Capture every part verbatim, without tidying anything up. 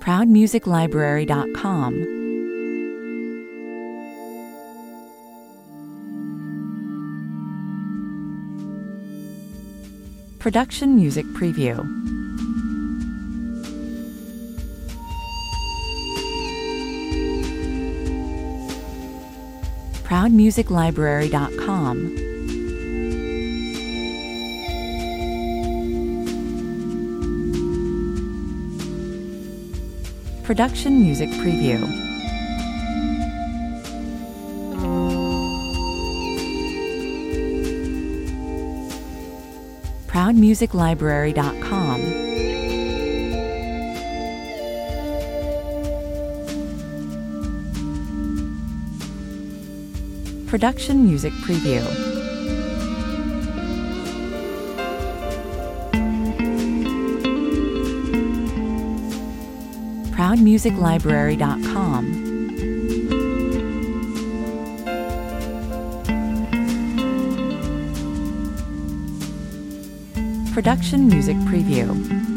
proud music library dot com. Production Music Preview. proud music library dot com. Production Music Preview. proud music library dot com. Production Music Preview. proud music library dot com. Production Music Preview.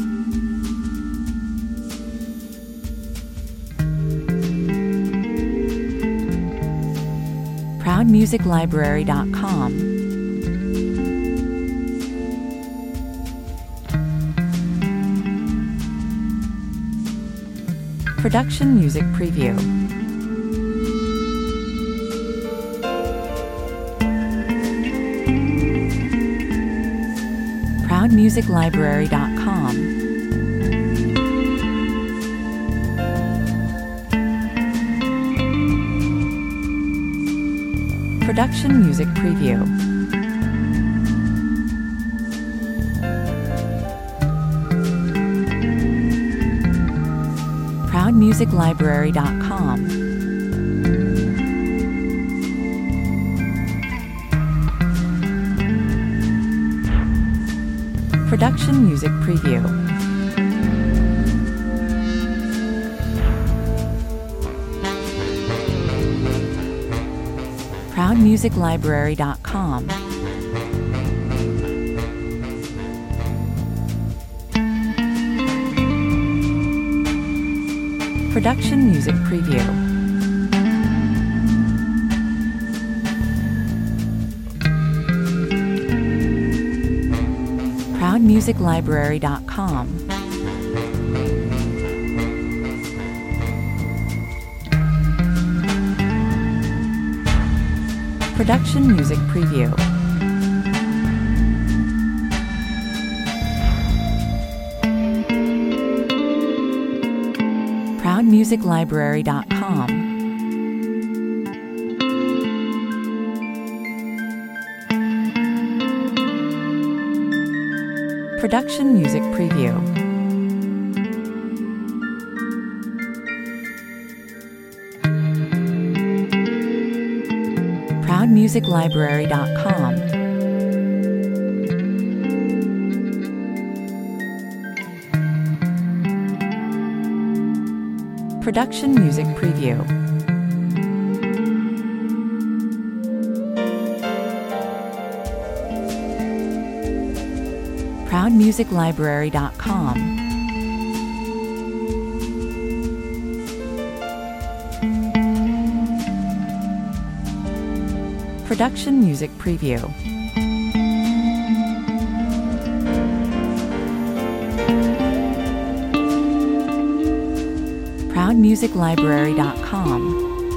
proud music library dot com. Production Music Preview. proud music library dot com. Production Music Preview. proud music library dot com. Production Music Preview. proud music library dot com. Production Music Preview. proud music library dot com. Production Music Preview. proud music library dot com. Production Music Preview. proud music library dot com. Production Music Preview. proud music library dot com. Production Music Preview. proud music library dot com.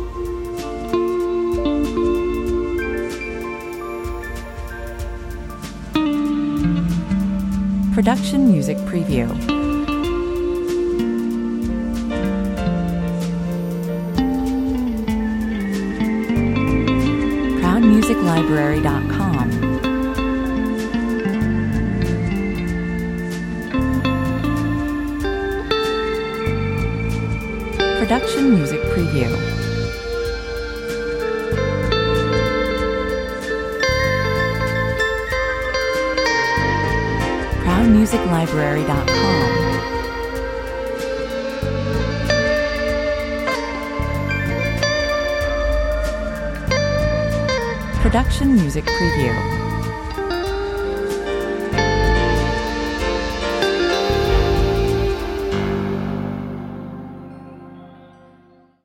Production Music Preview. proud music library dot com. Production Music Preview. proud music library dot com. Production Music Preview.